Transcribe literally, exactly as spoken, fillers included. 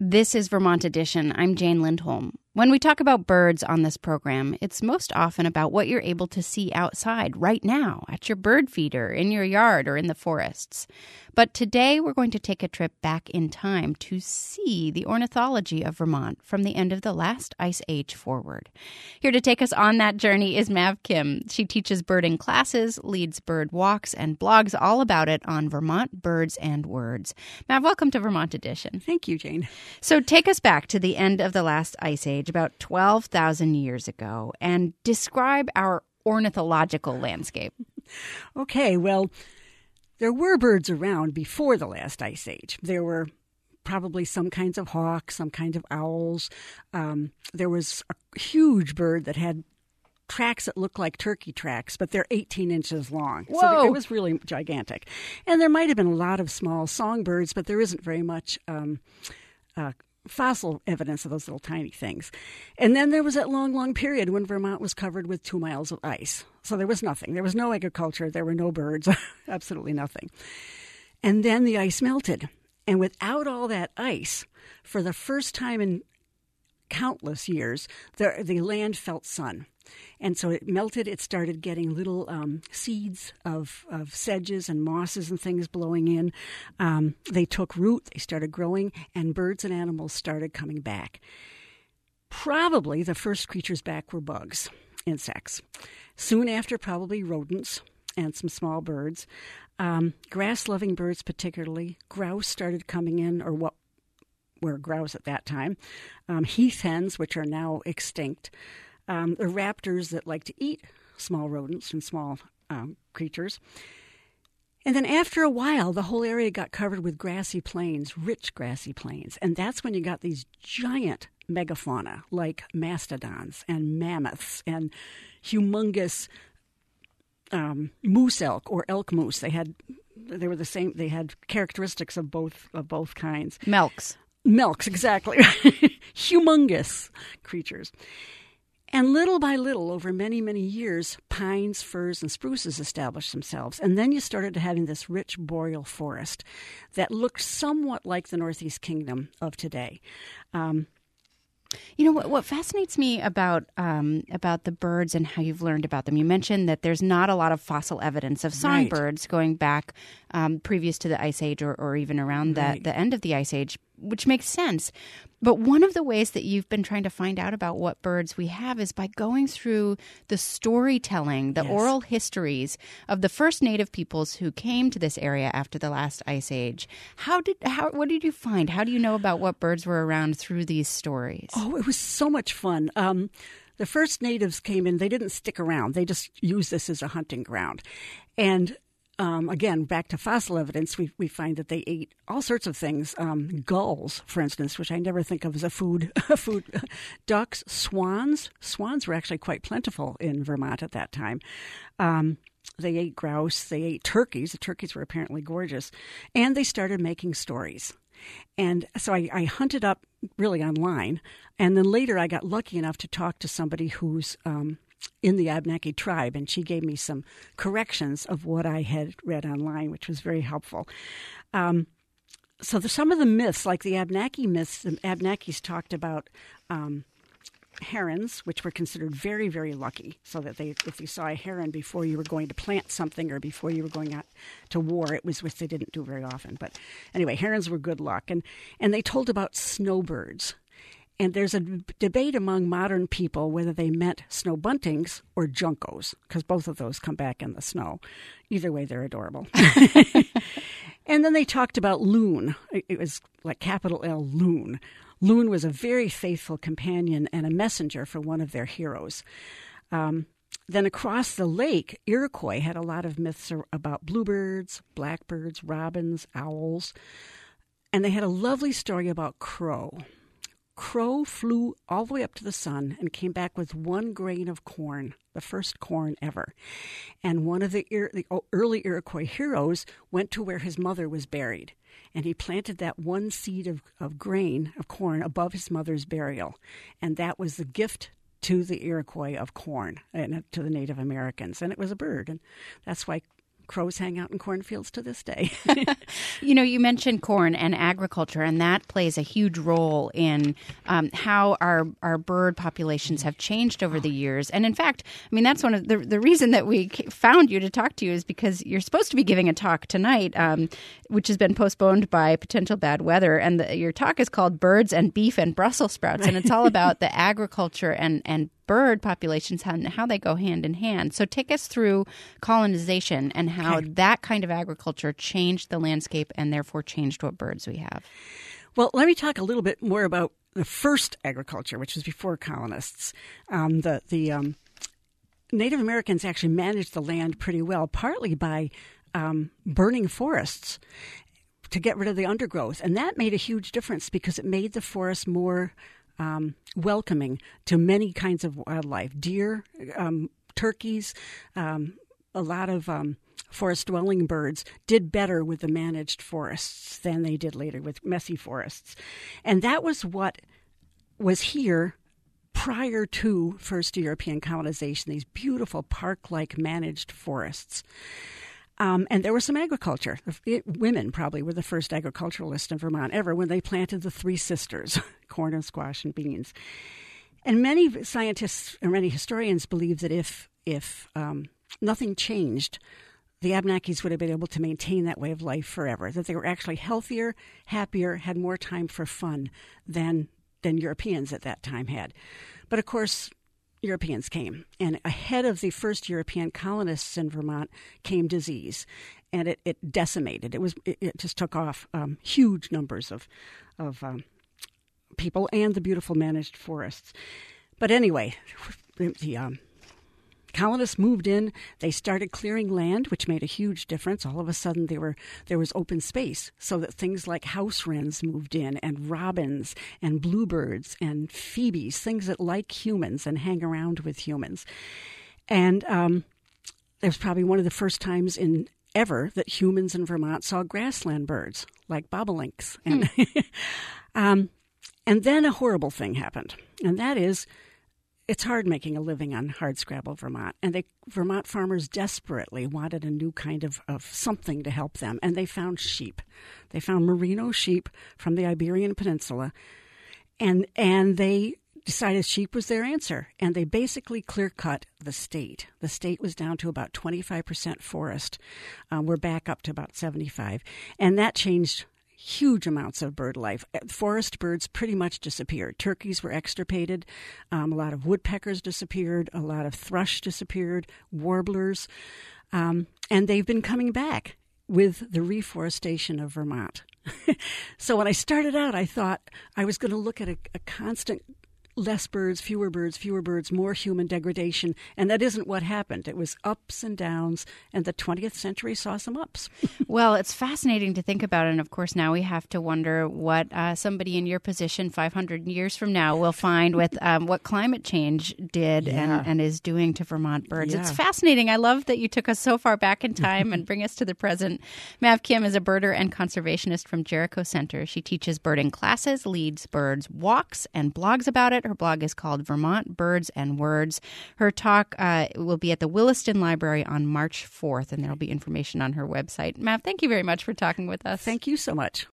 This is Vermont Edition. I'm Jane Lindholm. When we talk about birds on this program, it's most often about what you're able to see outside right now at your bird feeder, in your yard, or in the forests. But today we're going to take a trip back in time to see the ornithology of Vermont from the end of the last ice age forward. Here to take us on that journey is Mav Kim. She teaches birding classes, leads bird walks, and blogs all about it on Vermont Birds and Words. Mav, welcome to Vermont Edition. Thank you, Jane. So take us back to the end of the last ice age, about twelve thousand years ago, and describe our ornithological landscape. Okay, well, there were birds around before the last ice age. There were probably some kinds of hawks, some kinds of owls. Um, there was a huge bird that had tracks that looked like turkey tracks, but they're eighteen inches long. Whoa. So it was really gigantic. And there might have been a lot of small songbirds, but there isn't very much um, uh, fossil evidence of those little tiny things. And then there was that long, long period when Vermont was covered with two miles of ice. So there was nothing. There was no agriculture. There were no birds. Absolutely nothing. And then the ice melted. And without all that ice, for the first time in countless years, the, the land felt sun. And so it melted. It started getting little um, seeds of, of sedges and mosses and things blowing in. Um, they took root. They started growing, and birds and animals started coming back. Probably the first creatures back were bugs, insects. Soon after, probably rodents and some small birds. Um, grass-loving birds particularly. Grouse started coming in, or what were grouse at that time. Um, heath hens, which are now extinct. Um, the raptors that like to eat small rodents and small um, creatures. And then after a while, the whole area got covered with grassy plains, rich grassy plains. And that's when you got these giant megafauna like mastodons and mammoths and humongous um, moose elk or elk moose. They had, they were the same. They had characteristics of both of both kinds. Melks. Melks, exactly. Humongous creatures. And little by little, over many, many years, pines, firs, and spruces established themselves. And then you started having this rich boreal forest that looked somewhat like the Northeast Kingdom of today. Um, You know, what, what fascinates me about um, about the birds and how you've learned about them, you mentioned that there's not a lot of fossil evidence of songbirds right. going back um, previous to the Ice Age or, or even around right. the, the end of the Ice Age, which makes sense. But one of the ways that you've been trying to find out about what birds we have is by going through the storytelling, the yes. oral histories of the first native peoples who came to this area after the last Ice Age. How did how what did you find? How do you know about what birds were around through these stories? Oh, it was so much fun. Um, the first natives came in. They didn't stick around. They just used this as a hunting ground. And Um, again, back to fossil evidence, we we find that they ate all sorts of things. Um, gulls, for instance, which I never think of as a food. food. Ducks, swans. Swans were actually quite plentiful in Vermont at that time. Um, they ate grouse. They ate turkeys. The turkeys were apparently gorgeous. And they started making stories. And so I, I hunted up really online. And then later I got lucky enough to talk to somebody who's um, in the Abnaki tribe, and she gave me some corrections of what I had read online, which was very helpful. Um, so the, some of the myths, like the Abnaki myths, the Abnakis talked about um, herons, which were considered very, very lucky, so that they, if you saw a heron before you were going to plant something or before you were going out to war, it was which they didn't do very often. But anyway, herons were good luck. And, and they told about snowbirds. And there's a debate among modern people whether they meant snow buntings or juncos, because both of those come back in the snow. Either way, they're adorable. And then they talked about loon. It was like capital L, loon. Loon was a very faithful companion and a messenger for one of their heroes. Um, then across the lake, Iroquois had a lot of myths about bluebirds, blackbirds, robins, owls. And they had a lovely story about Crow. Crow flew all the way up to the sun and came back with one grain of corn, the first corn ever. And one of the, the early Iroquois heroes went to where his mother was buried. And he planted that one seed of, of grain, of corn, above his mother's burial. And that was the gift to the Iroquois of corn and to the Native Americans. And it was a bird. And that's why crows hang out in cornfields to this day. You know, you mentioned corn and agriculture, and that plays a huge role in um, how our our bird populations have changed over the years. And in fact, I mean, that's one of the the reason that we found you to talk to you is because you're supposed to be giving a talk tonight, um, which has been postponed by potential bad weather. And the, your talk is called "Birds and Beef and Brussels Sprouts," and it's all about the agriculture and and bird populations and how they go hand in hand. So take us through colonization and how okay. that kind of agriculture changed the landscape and therefore changed what birds we have. Well, let me talk a little bit more about the first agriculture, which was before colonists. Um, the the um, Native Americans actually managed the land pretty well, partly by um, burning forests to get rid of the undergrowth. And that made a huge difference because it made the forest more Um, welcoming to many kinds of wildlife, deer, um, turkeys, um, a lot of um, forest-dwelling birds did better with the managed forests than they did later with messy forests. And that was what was here prior to first European colonization, these beautiful park-like managed forests. Um, and there was some agriculture. It, women probably were the first agriculturalists in Vermont ever when they planted the Three Sisters, corn and squash and beans. And many scientists or many historians believe that if if um, nothing changed, the Abenakis would have been able to maintain that way of life forever, that they were actually healthier, happier, had more time for fun than than Europeans at that time had. But of course, Europeans came, and ahead of the first European colonists in Vermont came disease, and it, it decimated. It was it, it just took off um, huge numbers of of um, people and the beautiful managed forests. But anyway, the, the um, colonists moved in. They started clearing land, which made a huge difference. All of a sudden, there were there was open space, so that things like house wrens moved in, and robins, and bluebirds, and phoebes, things that like humans and hang around with humans. And um, it was probably one of the first times in ever that humans in Vermont saw grassland birds like bobolinks. And hmm. um, and then a horrible thing happened, and that is, it's hard making a living on hardscrabble Vermont, and they, Vermont farmers desperately wanted a new kind of, of something to help them, and they found sheep. They found merino sheep from the Iberian Peninsula, and and they decided sheep was their answer, and they basically clear-cut the state. The state was down to about twenty-five percent forest. Um, we're back up to about seventy-five, and that changed huge amounts of bird life. Forest birds pretty much disappeared. Turkeys were extirpated. Um, a lot of woodpeckers disappeared. A lot of thrush disappeared. Warblers. Um, and they've been coming back with the reforestation of Vermont. So when I started out, I thought I was going to look at a, a constant less birds, fewer birds, fewer birds, more human degradation. And that isn't what happened. It was ups and downs, and the twentieth century saw some ups. Well, it's fascinating to think about. And of course, now we have to wonder what uh, somebody in your position five hundred years from now will find with um, what climate change did yeah. and, and is doing to Vermont birds. Yeah. It's fascinating. I love that you took us so far back in time and bring us to the present. Mav Kim is a birder and conservationist from Jericho Center. She teaches birding classes, leads birds walks, and blogs about it. Her blog is called Vermont Birds and Words. Her talk uh, will be at the Williston Library on March fourth, and there will be information on her website. Mav, thank you very much for talking with us. Thank you so much.